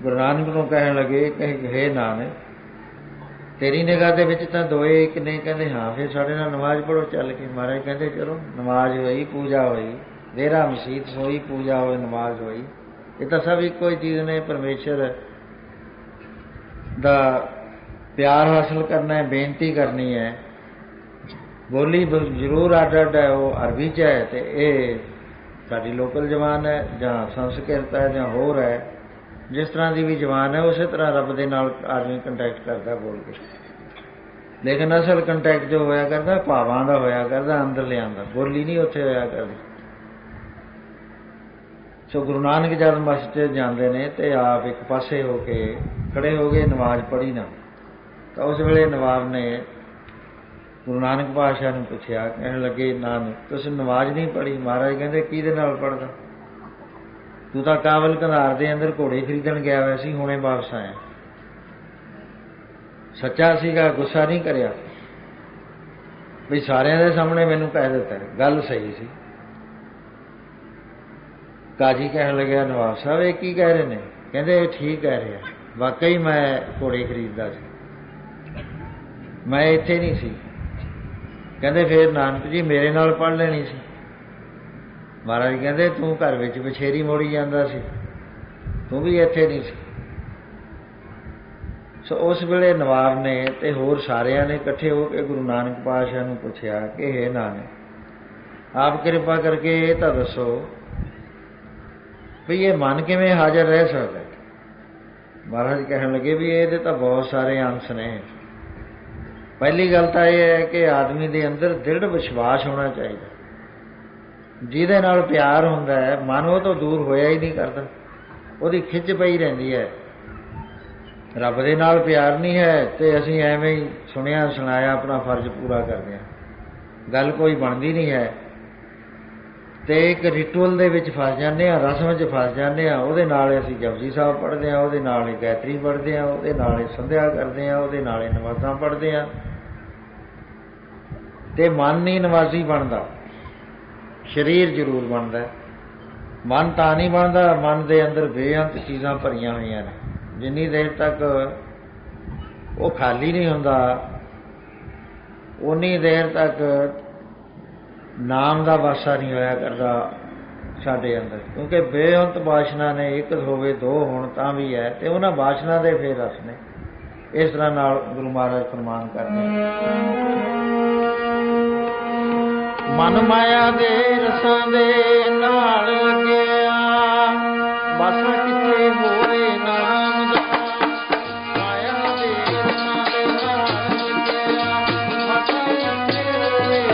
गुरु नानक नूं कहण लगे कि हे नानक, तेरी निगाह दे विच तां दोए एक ने। कहंदे हाँ, फिर साडे नाल नमाज पढ़ो चल के। महाराज कहंदे चलो। नमाज होई, पूजा होई, डेरा मसीत होई, पूजा होई, नमाज होई। ये तां सब इक्को ही चीज़ ने। परमेश्वर दा प्यार हासिल करना है, बेनती करनी है। बोली जरूर अड अड है, वो अरबी च है तो ये साडी लोकल जबान है, जां संस्कृत है, जां होर है। जिस तरह की भी जबान है उस तरह रब दे नाल आदमी कंटैक्ट करता बोल के। लेकिन असल कंटैक्ट जो होया करता भावां दा होया करता, अंदर लियांदा। बोली नहीं उत्थे होया करदी। सो गुरु नानक जब मस्जिद जाते ने तो आप एक पासे हो के खड़े हो गए, नमाज पढ़ी ना। तो उस वेले नवाब ने गुरु नानक पातशाह नूं पुछया, कहण लगे नानक तुसीं नमाज नहीं पढ़ी? महाराज कहंदे किहदे नाल पढ़दा? तू तां काबल कंधार दे अंदर घोड़े खरीदण गया होया सी, हुणे वापस आया। सच्चा सीगा, गुस्सा नहीं करिया भी सारिਆਂ ਦੇ ਸਾਹਮਣੇ मैनूं कह दिता है। गल सही सी। काजी कहण लग्या नवाब साहब ये की कह रहे हैं? कहंदे ठीक कह रहे हैं, वाकई मैं घोड़े खरीददा सी, मैं इत्थे नहीं सी। कहंदे फिर नानक जी मेरे नाल पढ़ लेनी सी। महाराज कहंदे तू घर विच बछेरी मोड़ी जांदा सी, तू भी इत्थे नहीं सी। सो उस वेले नवाब ने ते होर सारिਆਂ ने इकट्ठे हो के गुरु नानक पातशाह नूं पुछया कि हे नानक आप कृपा करके ये तां दसो भी ये मन किवें हाज़र रह सकदा है? महाराज कहण लगे भी ये तां बहुत सारे अंश ने। पहली गल तां ये है कि आदमी दे अंदर दृढ़ विश्वास होना चाहिए। जिहदे नाल प्यार हुंदा है मन वो तो दूर होया ही नहीं करता, उहदी खिच पई रहिंदी है। रब दे नाल प्यार नहीं है तो असीं एवें ही सुनिया सुनाया अपना फर्ज पूरा करदे हां, गल कोई बनदी नहीं है। तो एक रिचुअल दे विच फस जाते हैं, रस्म च फस जाते हैं। उहदे नाल असीं जपजी साहब पढ़ते हैं, उहदे नाल ही गायत्री पढ़ते हैं, उहदे नाल ही संध्या करते हैं, उहदे नाल ही नमाज़ां पढ़ते हैं। तो मन नहीं नमाजी बनता, शरीर जरूर बनता। मन तां नहीं बनता, मन दे अंदर बेअंत चीज़ां भरियां होईयां ने। जिन्नी देर तक वो खाली नहीं हुंदा उन्नी देर तक नाम का वासा नहीं होया करता साडे अंदर। क्योंकि बेअंत वासना ने एक होवे दो होण तां भी है, तो उन्हां वासना दे फिर रस ने। इस तरह नाल गुरु महाराज फरमान करते मन माया दे रसां दे नाल लग्या, बस किथे होवे नाम दा। माया दे रसां दे नाल लग्या, बस किथे होवे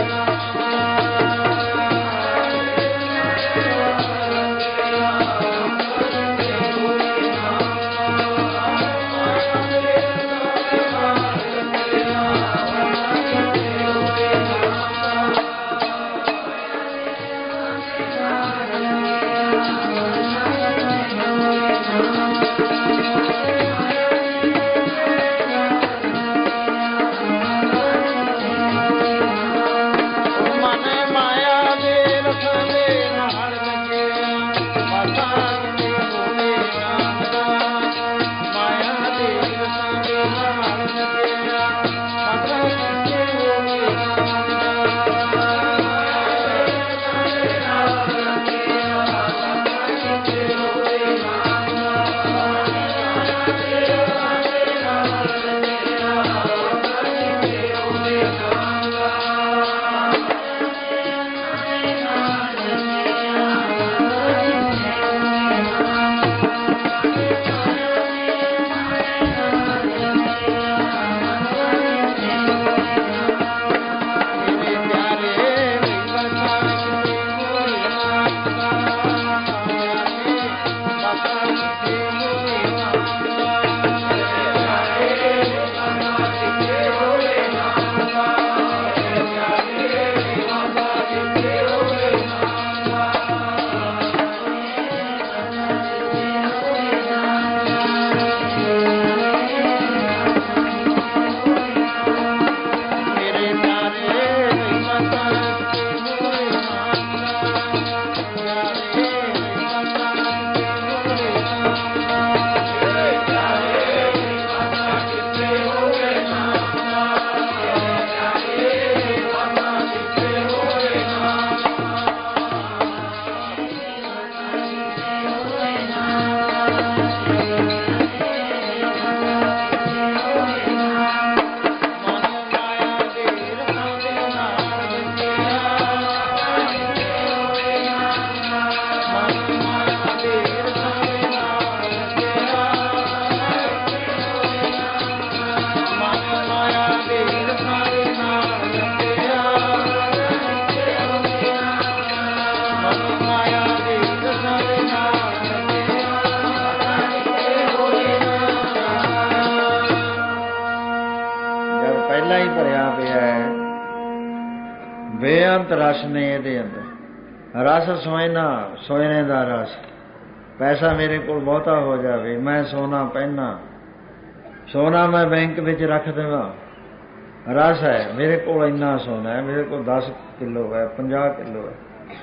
ਬੇਅੰਤ ਰਸ ਨੇ ਇਹਦੇ ਅੰਦਰ। ਰਸ ਸੋਇਨੇ ਦਾ ਰਸ। ਪੈਸਾ ਮੇਰੇ ਕੋਲ ਬਹੁਤਾ ਹੋ ਜਾਵੇ, ਮੈਂ ਸੋਨਾ ਪਹਿਨਾ, ਸੋਨਾ ਮੈਂ ਬੈਂਕ ਵਿੱਚ ਰੱਖ ਦੇਵਾਂ। ਰਸ ਹੈ ਮੇਰੇ ਕੋਲ, ਇੰਨਾ ਸੋਨਾ ਹੈ ਮੇਰੇ ਕੋਲ, 10 ਕਿਲੋ ਹੈ, 50 ਕਿਲੋ ਹੈ।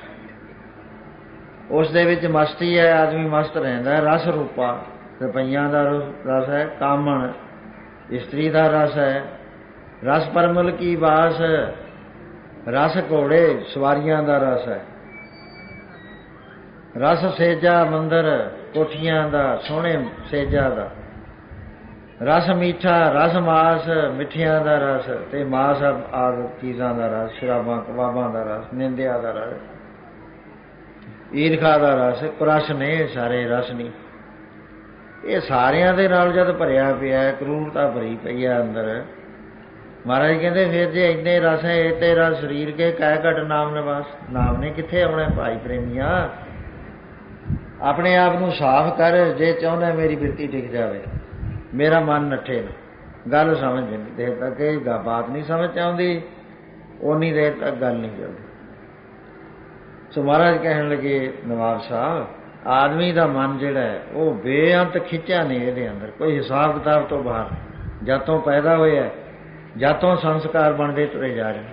ਉਸ ਦੇ ਵਿੱਚ ਮਸਤੀ ਹੈ, ਆਦਮੀ ਮਸਤ ਰਹਿੰਦਾ। ਰਸ ਰੂਪਾ ਰੁਪਈਆਂ ਦਾ ਰਸ ਹੈ। ਕਾਮਣ ਇਸਤਰੀ ਦਾ ਰਸ ਹੈ। ਰਸ ਪਰਮਲ ਕੀ ਬਾਸ, ਰਸ ਘੋੜੇ ਸਵਾਰੀਆਂ ਦਾ ਰਸ ਹੈ। ਰਸ ਸੇਜਾ ਮੰਦਰ ਕੋਠੀਆਂ ਦਾ, ਸੋਹਣੇ ਸੇਜਾ ਦਾ। ਰਸ ਮੀਠਾ, ਰਸ ਮਾਸ ਮਿੱਠੀਆਂ ਦਾ ਰਸ, ਤੇ ਮਾਸ ਆਦਿ ਚੀਜ਼ਾਂ ਦਾ ਰਸ। ਸ਼ਰਾਬਾਂ ਕਬਾਬਾਂ ਦਾ ਰਸ, ਨਿੰਦਿਆ ਦਾ ਰਸ, ਈਰਖਾ ਦਾ ਰਸ। ਕੁਰਸ ਨੇ ਸਾਰੇ ਰਸ ਨਹੀਂ। ਇਹ ਸਾਰਿਆਂ ਦੇ ਨਾਲ ਜਦ ਭਰਿਆ ਪਿਆ, ਕਰੂਰਤਾ ਭਰੀ ਪਈ ਹੈ ਅੰਦਰ। ਮਹਾਰਾਜ ਕਹਿੰਦੇ ਫਿਰ ਜੇ ਇੰਨੇ ਰਸ ਹੈ, ਇਹ ਤੇਰਾ ਸਰੀਰ ਕੇ ਕਹਿ ਘਟ ਨਾਮ ਨਿਵਾਸ। ਨਾਮ ਨੇ ਕਿੱਥੇ ਆਉਣਾ ਭਾਈ ਪ੍ਰੇਮੀਆਂ? ਆਪਣੇ ਆਪ ਨੂੰ ਸਾਫ਼ ਕਰ ਜੇ ਚਾਹੁੰਦਾ ਮੇਰੀ ਬਿਰਤੀ ਟਿਕ ਜਾਵੇ, ਮੇਰਾ ਮਨ ਨੱਠੇ ਨਾ। ਗੱਲ ਸਮਝ ਜਿੰਨੀ ਦੇਰ ਤੱਕ ਇਹ ਬਾਤ ਨਹੀਂ ਸਮਝ ਆਉਂਦੀ, ਓਨੀ ਦੇਰ ਤੱਕ ਗੱਲ ਨਹੀਂ ਚੱਲਦੀ। ਸੋ ਮਹਾਰਾਜ ਕਹਿਣ ਲੱਗੇ ਨਵਾਬ ਸਾਹਿਬ, ਆਦਮੀ ਦਾ ਮਨ ਜਿਹੜਾ ਹੈ ਉਹ ਬੇਅੰਤ ਖਿੱਚਿਆ ਨਹੀਂ ਇਹਦੇ ਅੰਦਰ, ਕੋਈ ਹਿਸਾਬ ਕਿਤਾਬ ਤੋਂ ਬਾਹਰ। ਜਦ ਤੋਂ ਪੈਦਾ ਹੋਇਆ, ਜਦ ਤੋਂ ਸੰਸਕਾਰ ਬਣਦੇ ਤੁਰੇ ਜਾ ਰਹੇ।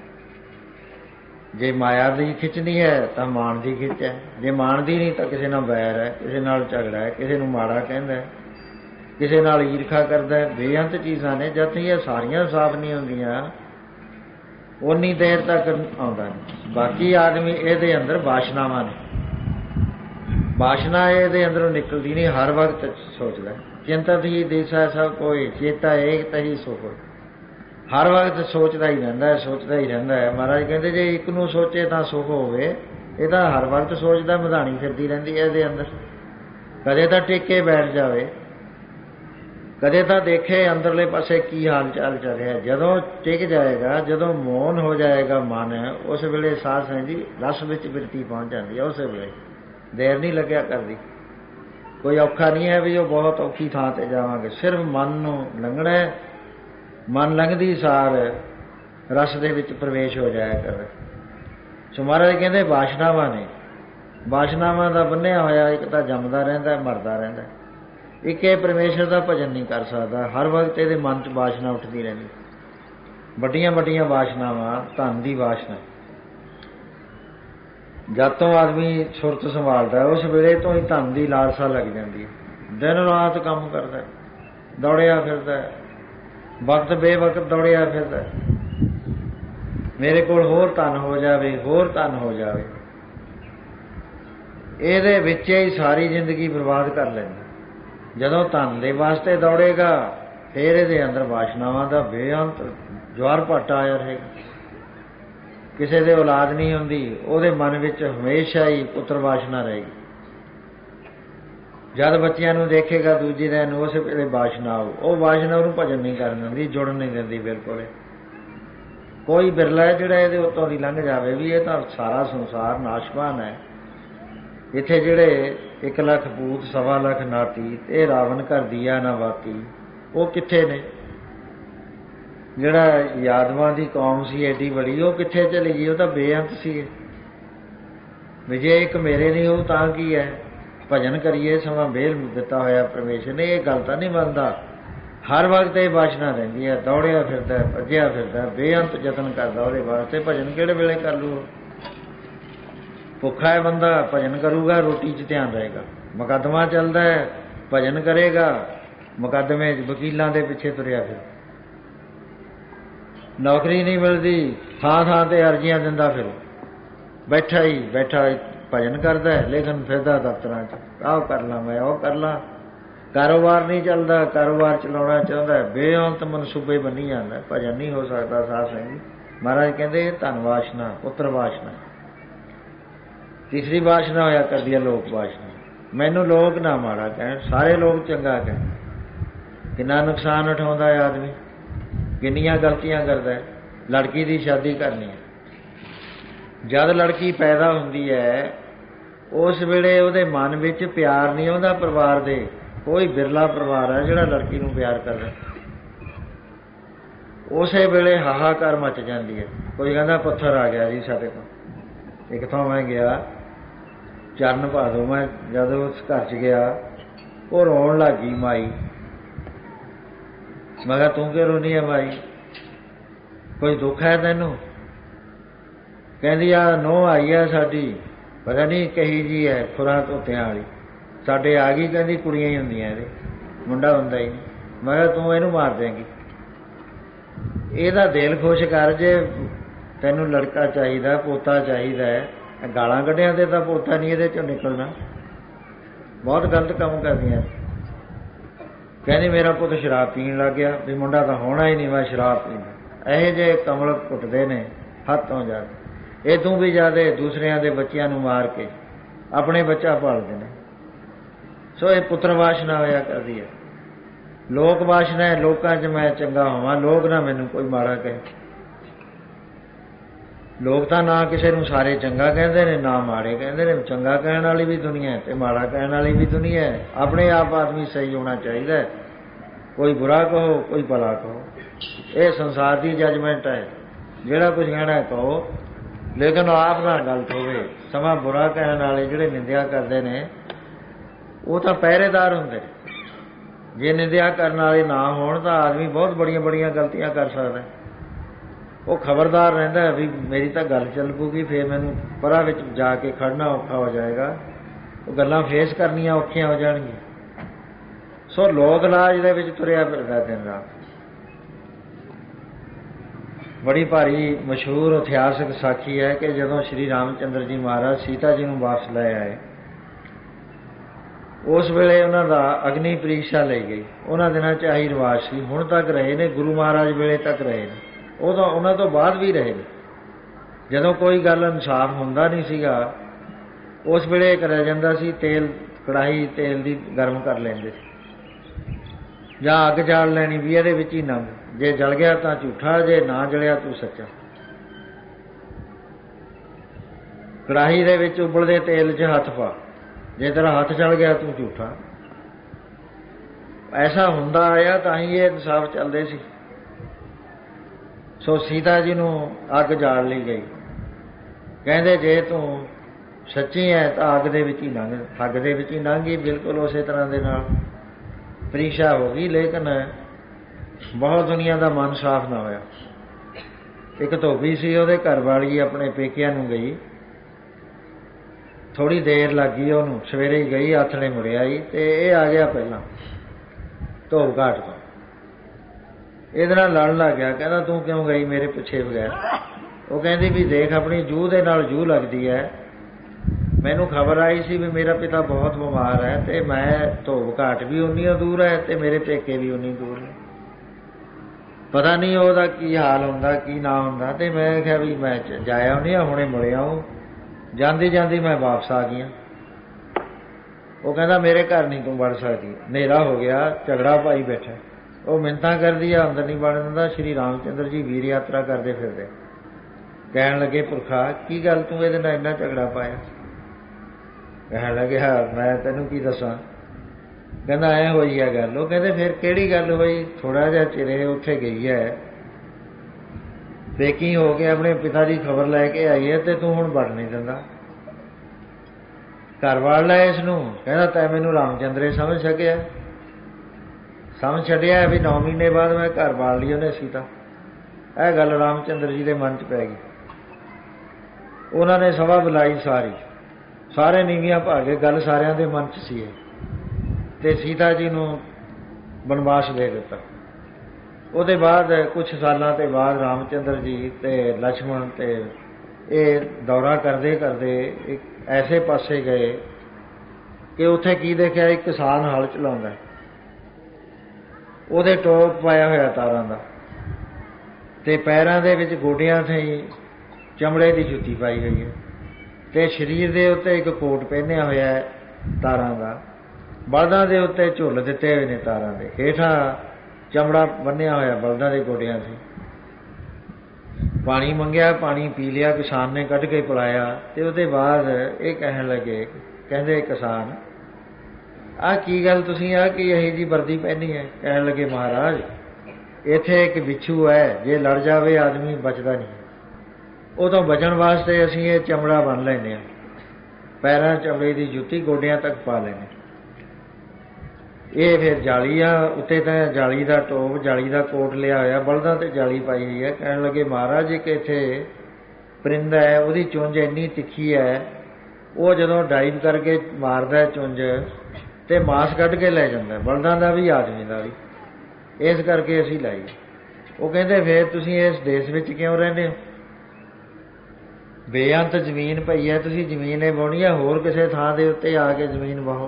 ਜੇ ਮਾਇਆ ਦੀ ਖਿੱਚਣੀ ਹੈ ਤਾਂ ਮਾਣ ਦੀ ਖਿੱਚ ਹੈ, ਜੇ ਮਾਣਦੀ ਨਹੀਂ ਤਾਂ ਕਿਸੇ ਨਾਲ ਵੈਰ ਹੈ, ਕਿਸੇ ਨਾਲ ਝਗੜਾ ਹੈ, ਕਿਸੇ ਨੂੰ ਮਾੜਾ ਕਹਿੰਦਾ, ਕਿਸੇ ਨਾਲ ਈਰਖਾ ਕਰਦਾ। ਬੇਅੰਤ ਚੀਜ਼ਾਂ ਨੇ। ਜਦ ਇਹ ਸਾਰੀਆਂ ਸਾਫ਼ ਨਹੀਂ ਹੁੰਦੀਆਂ, ਓਨੀ ਦੇਰ ਤੱਕ ਆਉਂਦਾ ਨਹੀਂ। ਬਾਕੀ ਆਦਮੀ ਇਹਦੇ ਅੰਦਰ ਵਾਸ਼ਨਾਵਾਂ ਨੇ। ਵਾਸ਼ਨਾ ਇਹਦੇ ਅੰਦਰੋਂ ਨਿਕਲਦੀ ਨਹੀਂ, ਹਰ ਵਕਤ ਸੋਚਦਾ। ਚਿੰਤਤ ਹੀ ਦਿਸੈ ਸਭ ਕੋਈ, ਚੇਤਾ ਏਕ ਤਹੀ ਸੋ ਕੋਈ। ਹਰ ਵਕਤ ਸੋਚਦਾ ਹੀ ਰਹਿੰਦਾ ਹੈ, ਸੋਚਦਾ ਹੀ ਰਹਿੰਦਾ ਹੈ। ਮਹਾਰਾਜ ਕਹਿੰਦੇ ਜੇ ਇੱਕ ਨੂੰ ਸੋਚੇ ਤਾਂ ਸੁਖ ਹੋਵੇ। ਇਹ ਤਾਂ ਹਰ ਵਕਤ ਸੋਚਦਾ, ਮਧਾਣੀ ਫਿਰਦੀ ਰਹਿੰਦੀ ਹੈ ਇਹਦੇ ਅੰਦਰ। ਕਦੇ ਤਾਂ ਟਿਕ ਕੇ ਬੈਠ ਜਾਵੇ, ਕਦੇ ਤਾਂ ਦੇਖੇ ਅੰਦਰਲੇ ਪਾਸੇ ਕੀ ਹਾਲ ਚਾਲ ਚੱਲ ਰਿਹਾ। ਜਦੋਂ ਟਿਕ ਜਾਏਗਾ, ਜਦੋਂ ਮੌਨ ਹੋ ਜਾਏਗਾ ਮਨ, ਉਸ ਵੇਲੇ ਸਾਧ ਸੰਗਤ ਜੀ ਰਸ ਵਿੱਚ ਬਿਰਤੀ ਪਹੁੰਚ ਜਾਂਦੀ ਹੈ। ਉਸੇ ਵੇਲੇ ਦੇਰ ਨਹੀਂ ਲੱਗਿਆ ਕਰਦੀ। ਕੋਈ ਔਖਾ ਨਹੀਂ ਹੈ ਵੀ ਉਹ ਬਹੁਤ ਔਖੀ ਥਾਂ 'ਤੇ ਜਾਵਾਂਗੇ। ਸਿਰਫ ਮਨ ਨੂੰ ਲੰਘਣਾ ਹੈ। ਮਨ ਲੰਘਦੀ ਸਾਰ ਰਸ ਦੇ ਵਿੱਚ ਪ੍ਰਵੇਸ਼ ਹੋ ਜਾਇਆ ਕਰ। ਸੋ ਮਹਾਰਾਜ ਕਹਿੰਦੇ ਵਾਸ਼ਨਾਵਾਂ ਨੇ। ਵਾਸ਼ਨਾਵਾਂ ਦਾ ਬੰਨਿਆ ਹੋਇਆ ਇੱਕ ਤਾਂ ਜੰਮਦਾ ਰਹਿੰਦਾ, ਮਰਦਾ ਰਹਿੰਦਾ। ਇੱਕ ਇਹ ਪਰਮੇਸ਼ਰ ਦਾ ਭਜਨ ਨਹੀਂ ਕਰ ਸਕਦਾ। ਹਰ ਵਕਤ ਇਹਦੇ ਮਨ 'ਚ ਵਾਸ਼ਨਾ ਉੱਠਦੀ ਰਹਿੰਦੀ। ਵੱਡੀਆਂ ਵੱਡੀਆਂ ਵਾਸ਼ਨਾਵਾਂ, ਧਨ ਦੀ ਵਾਸ਼ਨਾ। ਜਦ ਤੋਂ ਆਦਮੀ ਸੁਰਤ ਸੰਭਾਲਦਾ, ਉਸ ਵੇਲੇ ਤੋਂ ਹੀ ਧਨ ਦੀ ਲਾਲਸਾ ਲੱਗ ਜਾਂਦੀ ਹੈ। ਦਿਨ ਰਾਤ ਕੰਮ ਕਰਦਾ, ਦੌੜਿਆ ਫਿਰਦਾ, ਵਕਤ ਬੇਵਕਤ ਦੌੜਿਆ ਫਿਰਦਾ। ਮੇਰੇ ਕੋਲ ਹੋਰ ਧਨ ਹੋ ਜਾਵੇ, ਹੋਰ ਧਨ ਹੋ ਜਾਵੇ। ਇਹਦੇ ਵਿੱਚ ਹੀ ਸਾਰੀ ਜ਼ਿੰਦਗੀ ਬਰਬਾਦ ਕਰ ਲੈਂਦਾ। ਜਦੋਂ ਧਨ ਦੇ ਵਾਸਤੇ ਦੌੜੇਗਾ, ਫਿਰ ਇਹਦੇ ਅੰਦਰ ਵਾਸ਼ਨਾਵਾਂ ਦਾ ਬੇਅੰਤ ਜਵਾਰ ਭਾਟਾ ਆਇਆ ਰਹੇਗਾ। ਕਿਸੇ ਦੇ ਔਲਾਦ ਨਹੀਂ ਹੁੰਦੀ, ਉਹਦੇ ਮਨ ਵਿੱਚ ਹਮੇਸ਼ਾ ਹੀ ਪੁੱਤਰ ਵਾਸ਼ਨਾ ਰਹੇਗੀ। ਜਦ ਬੱਚਿਆਂ ਨੂੰ ਦੇਖੇਗਾ ਦੂਜੇ ਦਿਨ, ਉਸ ਵੇਲੇ ਵਾਸ਼ਨਾ ਆਊ। ਉਹ ਵਾਸ਼ਨਾ ਉਹਨੂੰ ਭਜਨ ਨਹੀਂ ਕਰਨ ਦਿੰਦੀ, ਜੁੜਨ ਨਹੀਂ ਦਿੰਦੀ ਬਿਲਕੁਲ। ਕੋਈ ਬਿਰਲਾ ਹੈ ਜਿਹੜਾ ਇਹਦੇ ਉੱਤੋਂ ਦੀ ਲੰਘ ਜਾਵੇ ਵੀ ਇਹ ਤਾਂ ਸਾਰਾ ਸੰਸਾਰ ਨਾਸ਼ਵਾਨ ਹੈ। ਇੱਥੇ ਜਿਹੜੇ 1 ਲੱਖ ਪੂਤ, 1.25 ਲੱਖ ਨਾਤੀ, ਇਹ ਰਾਵਣ ਘਰ ਦੀਆ ਨਾ ਬਾਤੀ, ਉਹ ਕਿੱਥੇ ਨੇ? ਜਿਹੜਾ ਯਾਦਵਾਂ ਦੀ ਕੌਮ ਸੀ ਐਡੀ ਬੜੀ, ਉਹ ਕਿੱਥੇ ਚਲੀ ਗਈ? ਉਹ ਤਾਂ ਬੇਅੰਤ ਸੀ। ਵੀ ਜੇ ਇੱਕ ਮੇਰੇ ਨਹੀਂ ਹੋਊ ਤਾਂ ਕੀ ਹੈ? ਭਜਨ ਕਰੀਏ, ਸਮਾਂ ਵੇਲ ਦਿੱਤਾ ਹੋਇਆ ਪਰਮੇਸ਼ਰ ਨੇ, ਇਹ ਗੱਲ ਤਾਂ ਨਹੀਂ ਮੰਨਦਾ। ਹਰ ਵਕਤ ਇਹ ਵਾਸ਼ਨਾ ਰਹਿੰਦੀ ਹੈ, ਦੌੜਿਆ ਫਿਰਦਾ, ਭੱਜਿਆ ਫਿਰਦਾ, ਬੇਅੰਤ ਯਤਨ ਕਰਦਾ ਉਹਦੇ ਵਾਸਤੇ। ਭਜਨ ਕਿਹੜੇ ਵੇਲੇ ਕਰ ਲੂ? ਭੁੱਖਾ ਹੈ ਬੰਦਾ, ਭਜਨ ਕਰੂਗਾ, ਰੋਟੀ 'ਚ ਧਿਆਨ ਰਹੇਗਾ। ਮੁਕੱਦਮਾ ਚੱਲਦਾ ਹੈ, ਭਜਨ ਕਰੇਗਾ, ਮੁਕੱਦਮੇ 'ਚ ਵਕੀਲਾਂ ਦੇ ਪਿੱਛੇ ਤੁਰਿਆ ਫਿਰ। ਨੌਕਰੀ ਨਹੀਂ ਮਿਲਦੀ, ਥਾਂ ਥਾਂ 'ਤੇ ਅਰਜ਼ੀਆਂ ਦਿੰਦਾ ਫਿਰ, ਬੈਠਾ ਹੀ ਬੈਠਾ ਭਜਨ ਕਰਦਾ, ਲੇਕਿਨ ਫਿਰਦਾ ਦਫ਼ਤਰਾਂ 'ਚ, ਆਹ ਕਰ ਲਾਂ ਮੈਂ, ਉਹ ਕਰ ਲਾਂ। ਕਾਰੋਬਾਰ ਨਹੀਂ ਚੱਲਦਾ, ਕਾਰੋਬਾਰ ਚਲਾਉਣਾ ਚਾਹੁੰਦਾ, ਬੇਅੰਤ ਮਨਸੂਬੇ ਬੰਨੀ ਜਾਂਦਾ। ਭਜਨ ਨਹੀਂ ਹੋ ਸਕਦਾ ਸਾਧ ਸੰਗਤ ਜੀ। ਮਹਾਰਾਜ ਕਹਿੰਦੇ ਧਨ ਵਾਸ਼ਨਾ, ਪੁੱਤਰ ਵਾਸ਼ਨਾ। ਤੀਸਰੀ ਵਾਸ਼ਨਾ ਹੋਇਆ ਕਰਦੀ ਹੈ ਲੋਕ ਵਾਸ਼ਨਾ। ਮੈਨੂੰ ਲੋਕ ਨਾ ਮਾੜਾ ਕਹਿਣ, ਸਾਰੇ ਲੋਕ ਚੰਗਾ ਕਹਿਣ। ਕਿੰਨਾ ਨੁਕਸਾਨ ਉਠਾਉਂਦਾ ਹੈ ਆਦਮੀ, ਕਿੰਨੀਆਂ ਗਲਤੀਆਂ ਕਰਦਾ। ਲੜਕੀ ਦੀ ਸ਼ਾਦੀ ਕਰਨੀ ਹੈ, ਜਦ ਲੜਕੀ ਪੈਦਾ ਹੁੰਦੀ ਹੈ ਉਸ ਵੇਲੇ ਉਹਦੇ ਮਨ ਵਿੱਚ ਪਿਆਰ ਨਹੀਂ ਆਉਂਦਾ ਪਰਿਵਾਰ ਦੇ। ਕੋਈ ਬਿਰਲਾ ਪਰਿਵਾਰ ਹੈ ਜਿਹੜਾ ਲੜਕੀ ਨੂੰ ਪਿਆਰ ਕਰਦਾ। ਉਸੇ ਵੇਲੇ ਹਾਹਾਕਾਰ ਮਚ ਜਾਂਦੀ ਹੈ। ਕੋਈ ਕਹਿੰਦਾ ਪੱਥਰ ਆ ਗਿਆ ਜੀ ਸਾਡੇ ਕੋਲ। ਇੱਕ ਥਾਂ ਮੈਂ ਗਿਆ ਚਰਨ ਭਾਦੋ, ਮੈਂ ਜਦੋਂ ਉਸ ਘਰ 'ਚ ਗਿਆ, ਉਹ ਰੋਣ ਲੱਗ ਗਈ ਮਾਈ। ਮੈਂ ਕਿਹਾ ਤੂੰ ਕਿਉਂ ਰੋਂਦੀ ਹੈ ਮਾਈ, ਕੋਈ ਦੁੱਖ ਹੈ ਤੈਨੂੰ? ਕਹਿੰਦੀ ਆ ਨੂੰਹ ਆਈ ਹੈ ਸਾਡੀ, ਪਤਾ ਨਹੀਂ ਕਹੀ ਜੀ ਹੈ, ਖੁਰਾਂ ਧੋਤਿਆਂ ਵਾਲੀ, ਸਾਡੇ ਆ ਗਈ। ਕਹਿੰਦੀ ਕੁੜੀਆਂ ਹੀ ਹੁੰਦੀਆਂ ਇਹਦੇ, ਮੁੰਡਾ ਹੁੰਦਾ ਹੀ ਨਹੀਂ। ਮੈਂ ਕਿਹਾ ਤੂੰ ਇਹਨੂੰ ਮਾਰ ਦੇਂਗੀ, ਇਹਦਾ ਦਿਲ ਖੁਸ਼ ਕਰ। ਜੇ ਤੈਨੂੰ ਲੜਕਾ ਚਾਹੀਦਾ, ਪੋਤਾ ਚਾਹੀਦਾ ਹੈ, ਗਾਲਾਂ ਕੱਢਿਆਂ ਤੇ ਤਾਂ ਪੋਤਾ ਨਹੀਂ ਇਹਦੇ 'ਚੋਂ ਨਿਕਲਣਾ। ਬਹੁਤ ਗਲਤ ਕੰਮ ਕਰਦੀਆਂ। ਕਹਿੰਦੀ ਮੇਰਾ ਪੁੱਤ ਸ਼ਰਾਬ ਪੀਣ ਲੱਗ ਗਿਆ, ਵੀ ਮੁੰਡਾ ਤਾਂ ਹੋਣਾ ਹੀ ਨਹੀਂ, ਮੈਂ ਸ਼ਰਾਬ ਪੀਣਾ। ਇਹੋ ਜਿਹੇ ਕਮਲ ਕੁੱਟਦੇ ਨੇ ਹੱਥ ਤੋਂ ਜ਼ਿਆਦਾ, ਇਹ ਤੋਂ ਵੀ ਜ਼ਿਆਦਾ ਦੂਸਰਿਆਂ ਦੇ ਬੱਚਿਆਂ ਨੂੰ ਮਾਰ ਕੇ ਆਪਣੇ ਬੱਚਾ ਪਾਲਦੇ ਨੇ। ਸੋ ਇਹ ਪੁੱਤਰ ਵਾਸ਼ਨਾ ਹੋਇਆ ਕਰਦੀ ਹੈ। ਲੋਕ ਵਾਸ਼ਨਾ ਹੈ, ਲੋਕਾਂ 'ਚ ਮੈਂ ਚੰਗਾ ਹੋਵਾਂ, ਲੋਕ ਨਾ ਮੈਨੂੰ ਕੋਈ ਮਾੜਾ ਕਹੇ। ਲੋਕ ਤਾਂ ਨਾ ਕਿਸੇ ਨੂੰ ਸਾਰੇ ਚੰਗਾ ਕਹਿੰਦੇ ਨੇ, ਨਾ ਮਾੜੇ ਕਹਿੰਦੇ ਨੇ। ਚੰਗਾ ਕਹਿਣ ਵਾਲੀ ਵੀ ਦੁਨੀਆ ਅਤੇ ਮਾੜਾ ਕਹਿਣ ਵਾਲੀ ਵੀ ਦੁਨੀਆ ਹੈ। ਆਪਣੇ ਆਪ ਆਦਮੀ ਸਹੀ ਹੋਣਾ ਚਾਹੀਦਾ। ਕੋਈ ਬੁਰਾ ਕਹੋ, ਕੋਈ ਭਲਾ ਕਹੋ, ਇਹ ਸੰਸਾਰ ਦੀ ਜੱਜਮੈਂਟ ਹੈ। ਜਿਹੜਾ ਕੁਝ ਕਹਿਣਾ ਕਹੋ, ਲੇਕਿਨ ਆਪ ਨਾ ਗਲਤ ਹੋਵੇ। ਸਮਾਂ ਬੁਰਾ ਕਹਿਣ ਵਾਲੇ ਜਿਹੜੇ ਨਿੰਦਿਆ ਕਰਦੇ ਨੇ, ਉਹ ਤਾਂ ਪਹਿਰੇਦਾਰ ਹੁੰਦੇ ਨੇ। ਜੇ ਨਿੰਦਿਆ ਕਰਨ ਵਾਲੇ ਨਾ ਹੋਣ ਤਾਂ ਆਦਮੀ ਬਹੁਤ ਬੜੀਆਂ ਬੜੀਆਂ ਗਲਤੀਆਂ ਕਰ ਸਕਦਾ। ਉਹ ਖਬਰਦਾਰ ਰਹਿੰਦਾ ਵੀ ਮੇਰੀ ਤਾਂ ਗੱਲ ਚੱਲ ਪਊਗੀ, ਫਿਰ ਮੈਨੂੰ ਪਰਾਂ ਵਿੱਚ ਜਾ ਕੇ ਖੜਨਾ ਔਖਾ ਹੋ ਜਾਏਗਾ, ਉਹ ਗੱਲਾਂ ਫੇਸ ਕਰਨੀਆਂ ਔਖੀਆਂ ਹੋ ਜਾਣਗੀਆਂ। ਸੋ ਲੋਕ ਲਾਜ ਦੇ ਵਿੱਚ ਤੁਰਿਆ ਫਿਰਦਾ ਦਿਨ ਰਾਤ। ਬੜੀ ਭਾਰੀ ਮਸ਼ਹੂਰ ਇਤਿਹਾਸਕ ਸਾਖੀ ਹੈ ਕਿ ਜਦੋਂ ਸ਼੍ਰੀ ਰਾਮ ਚੰਦਰ ਜੀ ਮਹਾਰਾਜ ਸੀਤਾ ਜੀ ਨੂੰ ਵਾਪਸ ਲੈ ਆਏ, ਉਸ ਵੇਲੇ ਉਹਨਾਂ ਦਾ ਅਗਨੀ ਪ੍ਰੀਖਿਆ ਲਈ ਗਈ। ਉਹਨਾਂ ਦਿਨਾਂ 'ਚ ਆਹੀ ਰਿਵਾਜ ਸੀ, ਹੁਣ ਤੱਕ ਰਹੇ ਨੇ, ਗੁਰੂ ਮਹਾਰਾਜ ਵੇਲੇ ਤੱਕ ਰਹੇ ਨੇ, ਉਹ ਤਾਂ ਉਹਨਾਂ ਤੋਂ ਬਾਅਦ ਵੀ ਰਹੇ ਨੇ। ਜਦੋਂ ਕੋਈ ਗੱਲ ਇਨਸਾਫ ਹੁੰਦਾ ਨਹੀਂ ਸੀਗਾ, ਉਸ ਵੇਲੇ ਇਹ ਕਰਿਆ ਜਾਂਦਾ ਸੀ, ਤੇਲ ਕੜਾਹੀ ਤੇਲ ਦੀ ਗਰਮ ਕਰ ਲੈਂਦੇ ਸੀ, ਜਾਂ ਅੱਗ ਜਾਲ ਲੈਣੀ ਵੀ ਇਹਦੇ ਵਿੱਚ ਹੀ ਨੰਗ, ਜੇ ਜਲ ਗਿਆ ਤਾਂ ਝੂਠਾ, ਜੇ ਨਾ ਜਲਿਆ ਤੂੰ ਸੱਚਾ। ਕੜਾਹੀ ਦੇ ਵਿੱਚ ਉਬਲਦੇ ਤੇਲ 'ਚ ਹੱਥ ਪਾ, ਜੇ ਤੇਰਾ ਹੱਥ ਚਲ ਗਿਆ ਤੂੰ ਝੂਠਾ। ਐਸਾ ਹੁੰਦਾ ਆਇਆ, ਤਾਂ ਹੀ ਇਹ ਇਨਸਾਫ ਚੱਲਦੇ ਸੀ। ਸੋ ਸੀਤਾ ਜੀ ਨੂੰ ਅੱਗ ਜਾਲ ਲਈ ਗਈ। ਕਹਿੰਦੇ ਜੇ ਤੂੰ ਸੱਚੀ ਹੈ ਤਾਂ ਅੱਗ ਦੇ ਵਿੱਚ ਹੀ ਲੰਘ। ਅੱਗ ਦੇ ਵਿੱਚ ਹੀ ਲੰਘੀ, ਬਿਲਕੁਲ ਉਸੇ ਤਰ੍ਹਾਂ ਦੇ ਨਾਲ ਪ੍ਰੀਖਿਆ ਹੋ ਗਈ। ਲੇਕਿਨ ਬਹੁਤ ਦੁਨੀਆ ਦਾ ਮਨ ਸਾਫ਼ ਨਾ ਹੋਇਆ। ਇੱਕ ਧੋਬੀ ਸੀ, ਉਹਦੇ ਘਰ ਵਾਲੀ ਆਪਣੇ ਪੇਕਿਆਂ ਨੂੰ ਗਈ, ਥੋੜ੍ਹੀ ਦੇਰ ਲੱਗ ਗਈ ਉਹਨੂੰ, ਸਵੇਰੇ ਹੀ ਗਈ, ਆਥਣੇ ਮੁੜਿਆ ਆਈ, ਅਤੇ ਇਹ ਆ ਗਿਆ ਪਹਿਲਾਂ ਧੋਬ ਘਾਟ ਤੋਂ। ਇਹਦੇ ਨਾਲ ਲੜਨ ਲੱਗ ਗਿਆ, ਕਹਿੰਦਾ ਤੂੰ ਕਿਉਂ ਗਈ ਮੇਰੇ ਪਿੱਛੇ ਬਗੈਰ? ਉਹ ਕਹਿੰਦੀ ਵੀ ਦੇਖ, ਆਪਣੀ ਜੂਹ ਦੇ ਨਾਲ ਜੂਹ ਲੱਗਦੀ ਹੈ। ਮੈਨੂੰ ਖਬਰ ਆਈ ਸੀ ਵੀ ਮੇਰਾ ਪਿਤਾ ਬਹੁਤ ਬਿਮਾਰ ਹੈ, ਅਤੇ ਮੈਂ ਧੋਬ ਘਾਟ ਵੀ ਉਨੀ ਦੂਰ ਹੈ ਅਤੇ ਮੇਰੇ ਪੇਕੇ ਵੀ ਉਨੀ ਦੂਰ ਨੇ, ਪਤਾ ਨਹੀਂ ਉਹਦਾ ਕੀ ਹਾਲ ਹੁੰਦਾ ਕੀ ਨਾ ਹੁੰਦਾ। ਅਤੇ ਮੈਂ ਕਿਹਾ ਵੀ ਮੈਂ ਜਾਇਆ ਆਉਂਦੀ ਹਾਂ, ਹੁਣੇ ਮੁੜਿਆ ਉਹ, ਜਾਂਦੀ ਜਾਂਦੀ ਮੈਂ ਵਾਪਸ ਆ ਗਈ ਹਾਂ। ਉਹ ਕਹਿੰਦਾ ਮੇਰੇ ਘਰ ਨਹੀਂ ਤੂੰ ਵੜ ਸਕਦੀ, ਹਨੇਰਾ ਹੋ ਗਿਆ, ਝਗੜਾ ਪਾਈ ਬੈਠਾ। ਉਹ ਮਿੰਨਤਾਂ ਕਰਦੀ ਆ, ਅੰਦਰ ਨਹੀਂ ਵੜਨ ਦਿੰਦਾ। ਸ਼੍ਰੀ ਰਾਮ ਚੰਦਰ ਜੀ ਵੀਰ ਯਾਤਰਾ ਕਰਦੇ ਫਿਰਦੇ, ਕਹਿਣ ਲੱਗੇ ਪੁਰਖਾ ਕੀ ਗੱਲ ਤੂੰ ਇਹਦੇ ਨਾਲ ਇੰਨਾ ਝਗੜਾ ਪਾਇਆ? ਕਹਿਣ ਲੱਗਿਆ ਮੈਂ ਤੈਨੂੰ ਕੀ ਦੱਸਾਂ। ਕਹਿੰਦਾ ਐਂ ਹੋਈ ਆ ਗੱਲ। ਉਹ ਕਹਿੰਦੇ ਫਿਰ ਕਿਹੜੀ ਗੱਲ ਹੋਈ? ਥੋੜ੍ਹਾ ਜਿਹਾ ਚਿਰੇ ਉੱਥੇ ਗਈ ਹੈ, ਪੇਕੀ ਹੋ ਕੇ ਆਪਣੇ ਪਿਤਾ ਦੀ ਖਬਰ ਲੈ ਕੇ ਆਈ ਹੈ, ਅਤੇ ਤੂੰ ਹੁਣ ਵੜ ਨਹੀਂ ਦਿੰਦਾ, ਘਰ ਵਾੜ ਲੈ ਇਸ ਨੂੰ। ਕਹਿੰਦਾ ਤੈਂ ਮੈਨੂੰ ਰਾਮ ਚੰਦਰੇ ਸਮਝ ਸਕਿਆ? ਸਮਝ ਛੱਡਿਆ ਵੀ 9 ਮਹੀਨੇ ਬਾਅਦ ਮੈਂ ਘਰ ਵਾੜ ਲਈ ਉਹਨੇ ਸੀਤਾ। ਇਹ ਗੱਲ ਰਾਮ ਚੰਦਰ ਜੀ ਦੇ ਮਨ 'ਚ ਪੈ ਗਈ। ਉਹਨਾਂ ਨੇ ਸਭਾ ਬੁਲਾਈ ਸਾਰੀ, ਸਾਰੇ ਨੀਵੀਆਂ ਪਾ ਕੇ, ਗੱਲ ਸਾਰਿਆਂ ਦੇ ਮਨ 'ਚ ਸੀ ਇਹ, ਅਤੇ ਸੀਤਾ ਜੀ ਨੂੰ ਬਨਵਾਸ ਦੇ ਦਿੱਤਾ। ਉਹਦੇ ਬਾਅਦ ਕੁਛ ਸਾਲਾਂ ਤੋਂ ਬਾਅਦ ਰਾਮ ਚੰਦਰ ਜੀ ਅਤੇ ਲਛਮਣ ਅਤੇ ਇਹ ਦੌਰਾ ਕਰਦੇ ਕਰਦੇ ਇੱਕ ਐਸੇ ਪਾਸੇ ਗਏ ਕਿ ਉੱਥੇ ਕੀ ਦੇਖਿਆ, ਇੱਕ ਕਿਸਾਨ ਹਲ ਚਲਾਉਂਦਾ, ਉਹਦੇ ਟੋਪ ਪਾਇਆ ਹੋਇਆ ਤਾਰਾਂ ਦਾ, ਅਤੇ ਪੈਰਾਂ ਦੇ ਵਿੱਚ ਗੋਡਿਆਂ ਥਾਈਂ ਚਮੜੇ ਦੀ ਜੁੱਤੀ ਪਾਈ ਹੋਈ ਹੈ, ਅਤੇ ਸਰੀਰ ਦੇ ਉੱਤੇ ਇੱਕ ਕੋਟ ਪਹਿਨਿਆ ਹੋਇਆ ਹੈ ਤਾਰਾਂ ਦਾ। ਬਲਦਾਂ ਦੇ ਉੱਤੇ ਝੁੱਲ ਦਿੱਤੇ ਹੋਏ ਨੇ ਤਾਰਾਂ ਦੇ, ਹੇਠਾਂ ਚਮੜਾ ਬੰਨਿਆ ਹੋਇਆ ਬਲਦਾਂ ਦੇ ਗੋਡਿਆਂ ਸੀ। ਪਾਣੀ ਮੰਗਿਆ, ਪਾਣੀ ਪੀ ਲਿਆ, ਕਿਸਾਨ ਨੇ ਕੱਢ ਕੇ ਪਿਲਾਇਆ, ਅਤੇ ਉਹਦੇ ਬਾਅਦ ਇਹ ਕਹਿਣ ਲੱਗੇ, ਕਹਿੰਦੇ ਕਿਸਾਨ ਆਹ ਕੀ ਗੱਲ ਤੁਸੀਂ ਆਹ ਕੀ ਇਹੀ ਜਿਹੀ ਵਰਦੀ ਪਹਿਨੀ ਹੈ? ਕਹਿਣ ਲੱਗੇ ਮਹਾਰਾਜ ਇੱਥੇ ਇੱਕ ਬਿੱਛੂ ਹੈ, ਜੇ ਲੜ ਜਾਵੇ ਆਦਮੀ ਬਚਦਾ ਨਹੀਂ। ਉਹ ਤੋਂ ਬਚਣ ਵਾਸਤੇ ਅਸੀਂ ਇਹ ਚਮੜਾ ਬੰਨ੍ਹ ਲੈਂਦੇ ਹਾਂ, ਪੈਰਾਂ ਚਮੜੇ ਦੀ ਜੁੱਤੀ ਗੋਡਿਆਂ ਤੱਕ ਪਾ ਲੈਂਦੇ। ਇਹ ਫਿਰ ਜਾਲੀ ਆ, ਉੱਤੇ ਤਾਂ ਜਾਲੀ ਦਾ ਟੋਪ, ਜਾਲੀ ਦਾ ਕੋਟ ਲਿਆ ਹੋਇਆ, ਬਲਦਾਂ 'ਤੇ ਜਾਲੀ ਪਾਈ ਹੋਈ ਹੈ। ਕਹਿਣ ਲੱਗੇ ਮਹਾਰਾਜ ਇੱਕ ਇੱਥੇ ਪਰਿੰਦਾ ਹੈ, ਉਹਦੀ ਚੁੰਝ ਇੰਨੀ ਤਿੱਖੀ ਹੈ, ਉਹ ਜਦੋਂ ਡਾਈਵ ਕਰਕੇ ਮਾਰਦਾ ਚੁੰਝ ਅਤੇ ਮਾਸ ਕੱਢ ਕੇ ਲੈ ਜਾਂਦਾ, ਬਲਦਾਂ ਦਾ ਵੀ ਆਦਮੀ ਦਾ ਵੀ। ਇਸ ਕਰਕੇ ਅਸੀਂ ਲਾਈ। ਉਹ ਕਹਿੰਦੇ ਫਿਰ ਤੁਸੀਂ ਇਸ ਦੇਸ਼ ਵਿੱਚ ਕਿਉਂ ਰਹਿੰਦੇ ਹੋ? ਬੇਅੰਤ ਜ਼ਮੀਨ ਪਈ ਹੈ, ਤੁਸੀਂ ਜ਼ਮੀਨ ਇਹ ਵਾਹੁਣੀ ਹੈ, ਹੋਰ ਕਿਸੇ ਥਾਂ ਦੇ ਉੱਤੇ ਆ ਕੇ ਜ਼ਮੀਨ ਵਾਹੋ।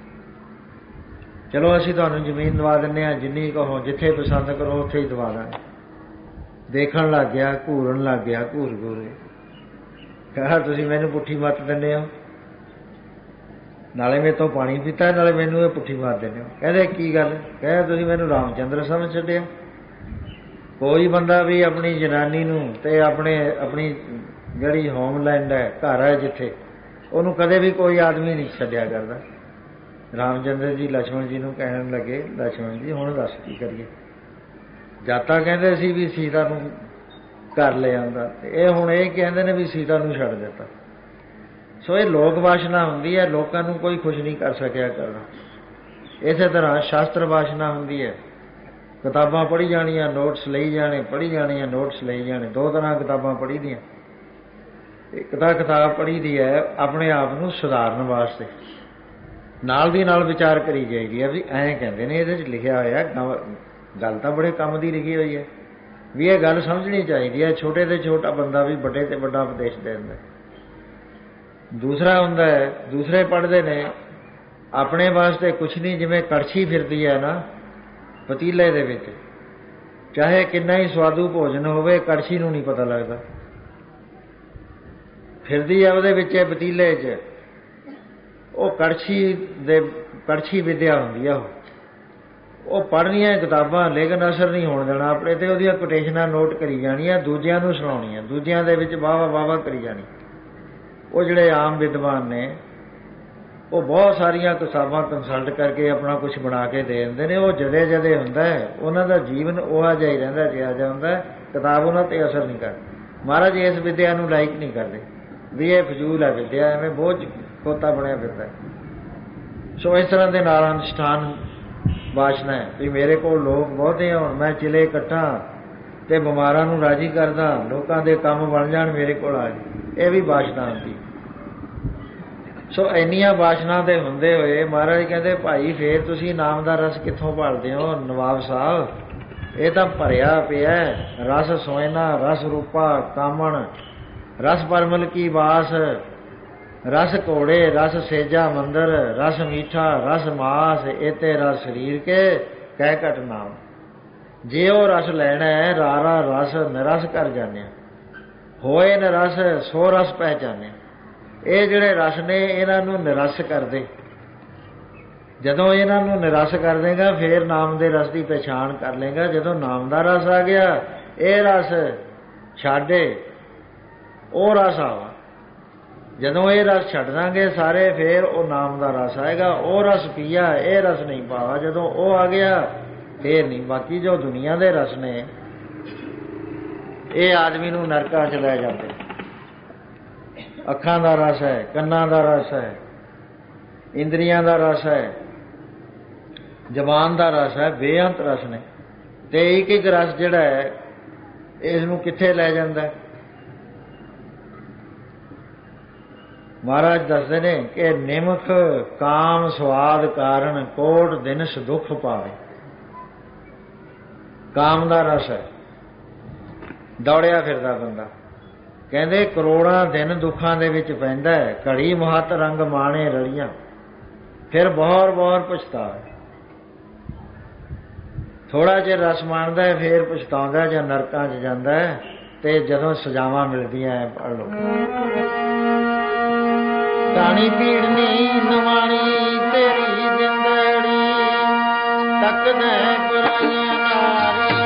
ਚਲੋ ਅਸੀਂ ਤੁਹਾਨੂੰ ਜ਼ਮੀਨ ਦਵਾ ਦਿੰਦੇ ਹਾਂ, ਜਿੰਨੀ ਕਹੋ, ਜਿੱਥੇ ਪਸੰਦ ਕਰੋ ਉੱਥੇ ਹੀ ਦਵਾ ਦਾਂਗੇ। ਦੇਖਣ ਲੱਗ ਗਿਆ, ਘੂਰਨ ਲੱਗ ਗਿਆ, ਘੂਰ ਘੂਰੇ। ਕਿਹਾ ਤੁਸੀਂ ਮੈਨੂੰ ਪੁੱਠੀ ਮੱਤ ਦਿੰਦੇ ਹੋ, ਨਾਲੇ ਮੇਰੇ ਤੋਂ ਪਾਣੀ ਪੀਤਾ, ਨਾਲੇ ਮੈਨੂੰ ਇਹ ਪੁੱਠੀ ਮੱਤ ਦਿੰਦੇ ਹੋ। ਕਹਿੰਦੇ ਕੀ ਗੱਲ? ਕਹਿੰਦੇ ਤੁਸੀਂ ਮੈਨੂੰ ਰਾਮਚੰਦਰ ਸਮਝ ਛੱਡਿਆ। ਕੋਈ ਬੰਦਾ ਵੀ ਆਪਣੀ ਜਨਾਨੀ ਨੂੰ ਅਤੇ ਆਪਣੀ ਜਿਹੜੀ ਹੋਮਲੈਂਡ ਹੈ, ਘਰ ਹੈ ਜਿੱਥੇ, ਉਹਨੂੰ ਕਦੇ ਵੀ ਕੋਈ ਆਦਮੀ ਨਹੀਂ ਛੱਡਿਆ ਕਰਦਾ। ਰਾਮਚੰਦਰ ਜੀ ਲਛਮਣ ਜੀ ਨੂੰ ਕਹਿਣ ਲੱਗੇ, ਲਛਮਣ ਜੀ ਹੁਣ ਦੱਸ ਕੀ ਕਰੀਏ? ਜਾਤਾ ਕਹਿੰਦੇ ਸੀ ਵੀ ਸੀਤਾ ਨੂੰ ਘਰ ਲੈ ਆਉਂਦਾ, ਇਹ ਹੁਣ ਇਹ ਕਹਿੰਦੇ ਨੇ ਵੀ ਸੀਤਾ ਨੂੰ ਛੱਡ ਦਿੱਤਾ। ਸੋ ਇਹ ਲੋਕ ਵਾਸ਼ਨਾ ਹੁੰਦੀ ਹੈ, ਲੋਕਾਂ ਨੂੰ ਕੋਈ ਖੁਸ਼ ਨਹੀਂ ਕਰ ਸਕਿਆ ਕਰਨਾ। ਇਸੇ ਤਰ੍ਹਾਂ ਸ਼ਾਸਤਰ ਵਾਸ਼ਨਾ ਹੁੰਦੀ ਹੈ, ਕਿਤਾਬਾਂ ਪੜ੍ਹੀ ਜਾਣੀਆਂ, ਨੋਟਸ ਲਈ ਜਾਣੇ, ਪੜ੍ਹੀ ਜਾਣੀਆਂ, ਨੋਟਸ ਲਈ ਜਾਣੇ। ਦੋ ਤਰ੍ਹਾਂ ਕਿਤਾਬਾਂ ਪੜ੍ਹੀ ਦੀਆਂ। ਇੱਕ ਤਾਂ ਕਿਤਾਬ ਪੜ੍ਹੀ ਦੀ ਹੈ ਆਪਣੇ ਆਪ ਨੂੰ ਸੁਧਾਰਨ ਵਾਸਤੇ, ਨਾਲ ਦੀ ਨਾਲ ਵਿਚਾਰ ਕਰੀ ਜਾਈਦੀ ਹੈ ਵੀ ਐਂ ਕਹਿੰਦੇ ਨੇ, ਇਹਦੇ 'ਚ ਲਿਖਿਆ ਹੋਇਆ, ਗੱਲ ਤਾਂ ਬੜੇ ਕੰਮ ਦੀ ਲਿਖੀ ਹੋਈ ਹੈ, ਵੀ ਇਹ ਗੱਲ ਸਮਝਣੀ ਚਾਹੀਦੀ ਹੈ। ਛੋਟੇ ਤੋਂ ਛੋਟਾ ਬੰਦਾ ਵੀ ਵੱਡੇ ਤੋਂ ਵੱਡਾ ਉਪਦੇਸ਼ ਦੇ ਦਿੰਦਾ। ਦੂਸਰਾ ਹੁੰਦਾ ਹੈ, ਦੂਸਰੇ ਪੜ੍ਹਦੇ ਨੇ ਆਪਣੇ ਵਾਸਤੇ ਕੁਛ ਨਹੀਂ, ਜਿਵੇਂ ਕੜਛੀ ਫਿਰਦੀ ਹੈ ਨਾ ਪਤੀਲੇ ਦੇ ਵਿੱਚ, ਚਾਹੇ ਕਿੰਨਾ ਹੀ ਸਵਾਦੂ ਭੋਜਨ ਹੋਵੇ, ਕੜਛੀ ਨੂੰ ਨਹੀਂ ਪਤਾ ਲੱਗਦਾ, ਫਿਰਦੀ ਹੈ ਉਹਦੇ ਵਿੱਚ, ਪਤੀਲੇ 'ਚ। ਉਹ ਕੜਛੀ ਵਿਦਿਆ ਹੁੰਦੀ ਆ। ਉਹ ਪੜ੍ਹਨੀਆਂ ਕਿਤਾਬਾਂ, ਲੇਕਿਨ ਅਸਰ ਨਹੀਂ ਹੋਣ ਦੇਣਾ ਆਪਣੇ 'ਤੇ। ਉਹਦੀਆਂ ਕੋਟੇਸ਼ਨਾਂ ਨੋਟ ਕਰੀ ਜਾਣੀਆਂ, ਦੂਜਿਆਂ ਨੂੰ ਸੁਣਾਉਣੀਆਂ, ਦੂਜਿਆਂ ਦੇ ਵਿੱਚ ਵਾਹ ਵਾਹ ਕਰੀ ਜਾਣੀ। ਉਹ ਜਿਹੜੇ ਆਮ ਵਿਦਵਾਨ ਨੇ, ਉਹ ਬਹੁਤ ਸਾਰੀਆਂ ਕਿਤਾਬਾਂ ਕੰਸਲਟ ਕਰਕੇ ਆਪਣਾ ਕੁਛ ਬਣਾ ਕੇ ਦੇ ਦਿੰਦੇ ਨੇ। ਉਹ ਜਦੇ ਹੁੰਦਾ ਹੈ, ਉਹਨਾਂ ਦਾ ਜੀਵਨ ਉਹੋ ਜਿਹਾ ਹੀ ਰਹਿੰਦਾ, ਜਿਹਾ ਜਿਹਾ ਹੁੰਦਾ, ਕਿਤਾਬ ਉਹਨਾਂ 'ਤੇ ਅਸਰ ਨਹੀਂ ਕਰਦੀ। ਮਹਾਰਾਜ ਇਸ ਵਿਦਿਆ ਨੂੰ ਲਾਈਕ ਨਹੀਂ ਕਰਦੇ ਵੀ ਇਹ ਫਜ਼ੂਲ ਹੈ ਵਿਦਿਆ, ਐਵੇਂ ਬੋਝ ਖੋਤਾ ਬਣਿਆ ਫਿਰਦਾ। ਸੋ ਇਸ ਤਰ੍ਹਾਂ ਦੇ ਨਾਲ ਅਨੁਸ਼ਠਾਨ ਵਾਸ਼ਨਾ ਹੈ ਵੀ ਮੇਰੇ ਕੋਲ ਲੋਕ ਬਹੁਤੇ ਹੋਣ, ਮੈਂ ਚਿਲੇ ਕੱਟਾਂ ਅਤੇ ਬਿਮਾਰਾਂ ਨੂੰ ਰਾਜ਼ੀ ਕਰਦਾ, ਲੋਕਾਂ ਦੇ ਕੰਮ ਬਣ ਜਾਣ ਮੇਰੇ ਕੋਲ ਆ ਕੇ। ਇਹ ਵੀ ਵਾਸ਼ਨਾ ਹੁੰਦੀ। ਸੋ ਇੰਨੀਆਂ ਵਾਸ਼ਨਾ ਦੇ ਹੁੰਦੇ ਹੋਏ ਮਹਾਰਾਜ ਕਹਿੰਦੇ ਭਾਈ ਫਿਰ ਤੁਸੀਂ ਨਾਮ ਦਾ ਰਸ ਕਿੱਥੋਂ ਭਾਲਦੇ ਹੋ ਨਵਾਬ ਸਾਹਿਬ? ਇਹ ਤਾਂ ਭਰਿਆ ਪਿਆ ਰਸ ਸੋਇਨਾ, ਰਸ ਰੂਪਾ ਕਾਮਣ, ਰਸ ਪਰਮਲ ਕੀ ਬਾਸ, ਰਸ ਘੋੜੇ, ਰਸ ਸੇਜਾ ਮੰਦਰ, ਰਸ ਮੀਠਾ, ਰਸ ਮਾਸ, ਇਤੇ ਰਸ ਸਰੀਰ ਕੇ ਕਹਿ ਘਟ ਨਾਮ। ਜੇ ਉਹ ਰਸ ਲੈਣਾ ਹੈ, ਰਾਰਾ ਰਸ ਨਿਰਸ ਕਰ ਜਾਂਦੇ, ਹੋਏ ਨਿਰਸ ਸੋ ਰਸ ਪਹਿਚਾਨੇ। ਇਹ ਜਿਹੜੇ ਰਸ ਨੇ ਇਹਨਾਂ ਨੂੰ ਨਿਰਸ ਕਰਦੇ। ਜਦੋਂ ਇਹਨਾਂ ਨੂੰ ਨਿਰਸ ਕਰ ਦੇਗਾ ਫਿਰ ਨਾਮ ਦੇ ਰਸ ਦੀ ਪਛਾਣ ਕਰ ਲੇਗਾ। ਜਦੋਂ ਨਾਮ ਦਾ ਰਸ ਆ ਗਿਆ, ਇਹ ਰਸ ਛੱਡੇ ਉਹ ਰਸ ਆਵਾ। ਜਦੋਂ ਇਹ ਰਸ ਛੱਡ ਦਾਂਗੇ ਸਾਰੇ, ਫਿਰ ਉਹ ਨਾਮ ਦਾ ਰਸ ਆਏਗਾ। ਉਹ ਰਸ ਪੀਆ, ਇਹ ਰਸ ਨਹੀਂ ਪਾਵਾ। ਜਦੋਂ ਉਹ ਆ ਗਿਆ ਫਿਰ ਨਹੀਂ। ਬਾਕੀ ਜੋ ਦੁਨੀਆ ਦੇ ਰਸ ਨੇ ਇਹ ਆਦਮੀ ਨੂੰ ਨਰਕਾਂ 'ਚ ਲੈ ਜਾਂਦੇ। ਅੱਖਾਂ ਦਾ ਰਸ ਹੈ, ਕੰਨਾਂ ਦਾ ਰਸ ਹੈ, ਇੰਦਰੀਆਂ ਦਾ ਰਸ ਹੈ, ਜ਼ਬਾਨ ਦਾ ਰਸ ਹੈ, ਬੇਅੰਤ ਰਸ ਨੇ। ਅਤੇ ਇੱਕ ਇੱਕ ਰਸ ਜਿਹੜਾ ਹੈ ਇਸ ਨੂੰ ਕਿੱਥੇ ਲੈ ਜਾਂਦਾ? ਮਹਾਰਾਜ ਦੱਸਦੇ ਨੇ ਕਿ ਨਿਮਖ ਕਾਮ ਸਵਾਦ ਕਾਰਨ ਕੋਟ ਦਿਨਸ ਦੁੱਖ ਪਾਵੇ। ਕਾਮ ਦਾ ਰਸ ਹੈ, ਦੌੜਿਆ ਫਿਰਦਾ ਬੰਦਾ। ਕਹਿੰਦੇ ਕਰੋੜਾਂ ਦਿਨ ਦੁੱਖਾਂ ਦੇ ਵਿੱਚ ਪੈਂਦਾ ਹੈ, ਘੜੀ ਮਹੱਤ ਰੰਗ ਮਾਣੇ ਰਲੀਆਂ, ਫਿਰ ਬਹੁਰ ਬਹੁਰ ਪਛਤਾਵੇ। ਥੋੜ੍ਹਾ ਜਿਹਾ ਰਸ ਮਾਣਦਾ ਹੈ, ਫਿਰ ਪਛਤਾਉਂਦਾ ਜਾਂ ਨਰਕਾਂ 'ਚ ਜਾਂਦਾ ਹੈ। ਅਤੇ ਜਦੋਂ ਸਜ਼ਾਵਾਂ ਮਿਲਦੀਆਂ ਹੈ, ਪੜ੍ਹ ਲਓ। ਤਾਣੀ ਪੀੜਨੀ ਨਵਾਣੀ ਤੇਰੀ ਜਿੰਦੜੀ, ਤੱਕਦੇ ਪੁਰਾਣੀਆਂ ਨਾਰੀਆਂ।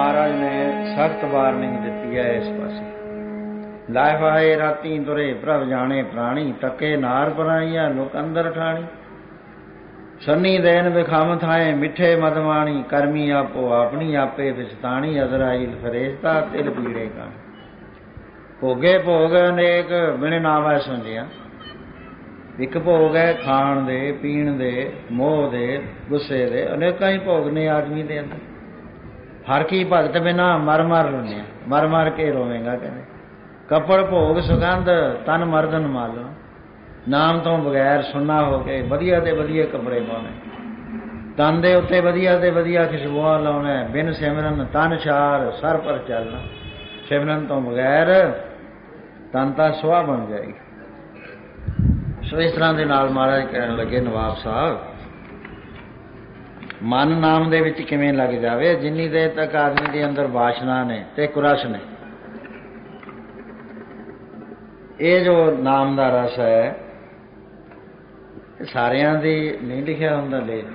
महाराज ने सख्त वार्निंग दी है इस पास। लाए फाए राती तुरे प्रभ जाने प्राणी, तके नार पराइया लोक अंदर ठाणी। सन्नी देन विखम थाए मिठे मदमाणी, करमी आपो अपनी आपे विचताणी। अजराइल फरेशता तिल पीड़े का, भोगे भोग अनेक बिन नावै सुंजिया। एक भोग है खाण दे पीण दे मोह दे गुस्से दे, अनेकां ही भोग ने आदमी दे अंदर। हर की भगत बिना मर मर रोने, मर मर के रोवेगा कहने। कपड़ भोग सुगंध तन मर्दन माल, नाम तो बगैर सुन्ना हो के वधिया ते वधिया कपड़े पाने, तन दे उत्ते वधिया ते वधिया खुशबुआं लाउणा। बिन सिमरन तन छार सर पर चलना, सिमरन तो बगैर तन तां सुआह बन जाएगी। सो इस तरह के नाल महाराज कहन लगे, नवाब साहब मन नाम दे विच किवें लग जावे, जिन्नी देर तक आदमी दे अंदर वासना ने ते कुरश ने। ये जो नाम दा रस है सारियां दी नहीं लिखिया हुंदा लेख,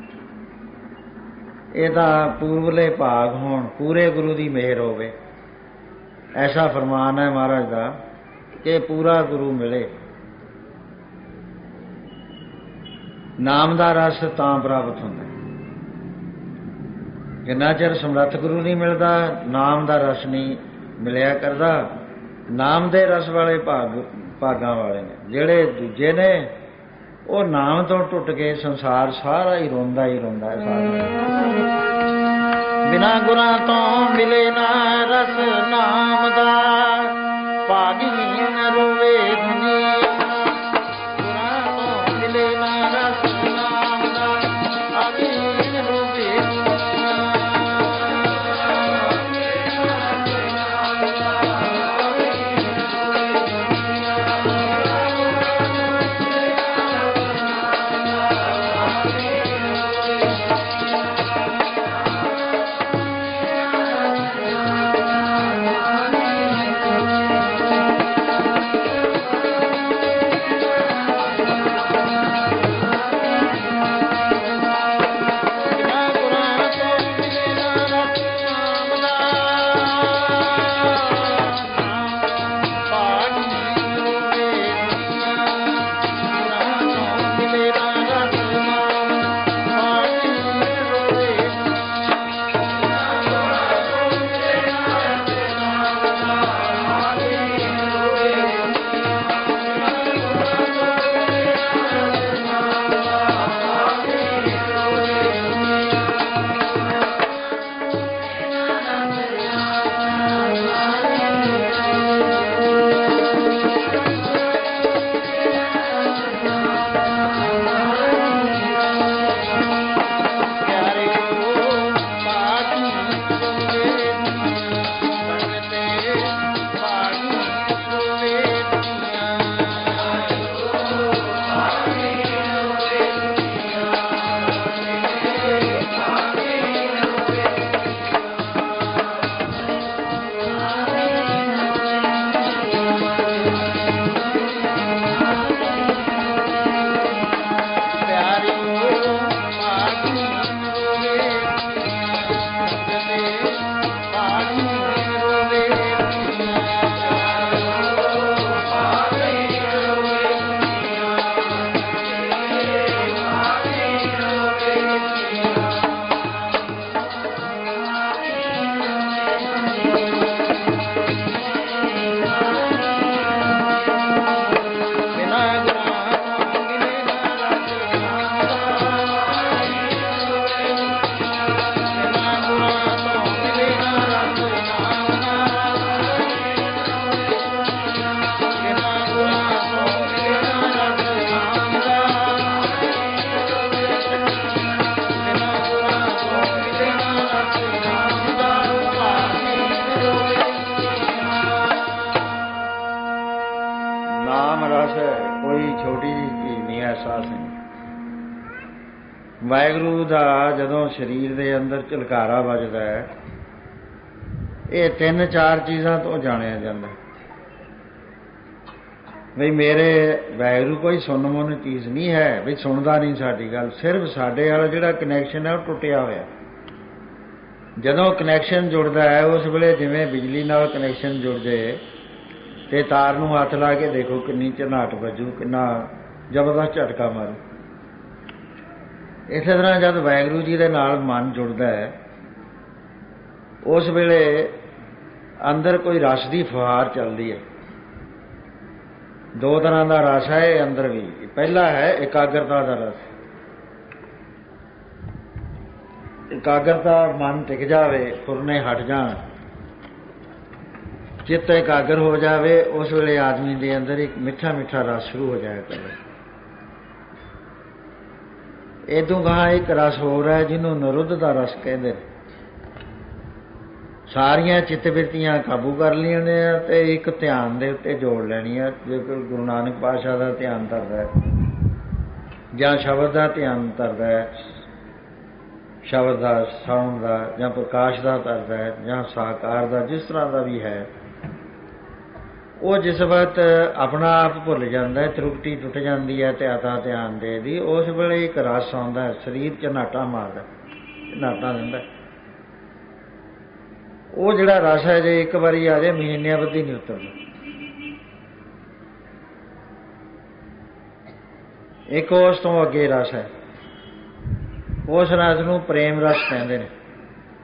ये तां पूर्वले भाग होण, पूरे गुरु दी मेहर होवे। ऐसा फरमान है महाराज दा कि पूरा गुरु मिले। नाम दा रस तां प्राप्त होंदा, जिन्ना चिर समर्थ गुरु नहीं मिलता नाम दा रस नहीं मिलिया करता। नाम दे रस वाले भागां वाले ने, जिहड़े दूजे ने वो नाम तो टुट के संसार सारा ही रोंदा है सारा। बिना गुरां तो मिले ना रस नाम दा, भागीन रोवे दुनिया। वाहिगुरू दा जदों शरीर दे अंदर झलकारा वजदा है, ये 3-4 चीज़ां तो जानिया जांदा बई मेरे वाहिगुरू कोई सुन मुन चीज़ नहीं है, बई सुनदा नहीं साडी गल, सिर्फ साडे वाला जिहड़ा कनैक्शन है वो टुटिया होया। ਜਦੋਂ ਕਨੈਕਸ਼ਨ ਜੁੜਦਾ ਹੈ ਉਸ ਵੇਲੇ ਜਿਵੇਂ ਬਿਜਲੀ ਨਾਲ ਕਨੈਕਸ਼ਨ ਜੁੜ ਜਾਏ ਤੇ ਤਾਰ ਨੂੰ ਹੱਥ ਲਾ ਕੇ ਦੇਖੋ ਕਿੰਨੀ ਝਰਨਾਟ ਵੱਜੂ, ਕਿੰਨਾ ਜ਼ਬਰਦਸਤ ਝਟਕਾ ਮਾਰੂ। ਇਸੇ ਤਰ੍ਹਾਂ ਜਦ ਵਾਹਿਗੁਰੂ ਜੀ ਦੇ ਨਾਲ ਮਨ ਜੁੜਦਾ ਹੈ ਉਸ ਵੇਲੇ ਅੰਦਰ ਕੋਈ ਰਸ ਦੀ ਫੁਹਾਰ ਚੱਲਦੀ ਹੈ। ਦੋ ਤਰ੍ਹਾਂ ਦਾ ਰਸ ਹੈ ਇਹ ਅੰਦਰ ਵੀ। ਪਹਿਲਾ ਹੈ ਇਕਾਗਰਤਾ ਦਾ ਰਸ। ਇਕਾਗਰਤਾ, ਮਨ ਟਿਕ ਜਾਵੇ, ਫੁਰਨੇ ਹਟ ਜਾਣ, ਚਿੱਤ ਇਕਾਗਰ ਹੋ ਜਾਵੇ, ਉਸ ਵੇਲੇ ਆਦਮੀ ਦੇ ਅੰਦਰ ਇੱਕ ਮਿੱਠਾ ਮਿੱਠਾ ਰਸ ਸ਼ੁਰੂ ਹੋ ਜਾਇਆ ਕਰੇ। ਇਦੋਂ ਗਾਹਾਂ ਇੱਕ ਰਸ ਹੋਰ ਹੈ ਜਿਹਨੂੰ ਨਿਰੁੱਧ ਦਾ ਰਸ ਕਹਿੰਦੇ ਨੇ। ਸਾਰੀਆਂ ਚਿੱਤ ਬਿਰਤੀਆਂ ਕਾਬੂ ਕਰ ਲਈਆਂ ਨੇ ਅਤੇ ਇੱਕ ਧਿਆਨ ਦੇ ਉੱਤੇ ਜੋੜ ਲੈਣੀ ਹੈ। ਜੇ ਕੋਈ ਗੁਰੂ ਨਾਨਕ ਪਾਤਸ਼ਾਹ ਦਾ ਧਿਆਨ ਧਰਦਾ ਹੈ ਜਾਂ ਸ਼ਬਦ ਦਾ ਧਿਆਨ ਧਰਦਾ ਹੈ, ਸ਼ਬਦ ਦਾ, ਸਾਊਂਡ ਦਾ ਜਾਂ ਪ੍ਰਕਾਸ਼ ਦਾ ਧਰਦਾ ਹੈ ਜਾਂ ਸਾਕਾਰ ਦਾ, ਜਿਸ ਤਰ੍ਹਾਂ ਦਾ ਵੀ ਹੈ, ਉਹ ਜਿਸ ਵਕਤ ਆਪਣਾ ਆਪ ਭੁੱਲ ਜਾਂਦਾ ਹੈ, ਤਰੁਕਟੀ ਟੁੱਟ ਜਾਂਦੀ ਹੈ ਧਿਆਤਾ ਧਿਆਨ ਦੇ ਦੀ, ਉਸ ਵੇਲੇ ਇੱਕ ਰਸ ਆਉਂਦਾ, ਸਰੀਰ ਝਨਾਟਾ ਮਾਰਦਾ, ਝਨਾਟਾ ਦਿੰਦਾ। ਉਹ ਜਿਹੜਾ ਰਸ ਹੈ ਜੇ ਇੱਕ ਵਾਰੀ ਆ ਜਾਏ ਮਹੀਨਿਆਂ ਬੱਧੀ ਨਹੀਂ ਉਤਰਦਾ। ਇੱਕ ਉਸ ਤੋਂ ਅੱਗੇ ਰਸ ਹੈ, ਉਸ ਰਸ ਨੂੰ ਪ੍ਰੇਮ ਰਸ ਕਹਿੰਦੇ ਨੇ।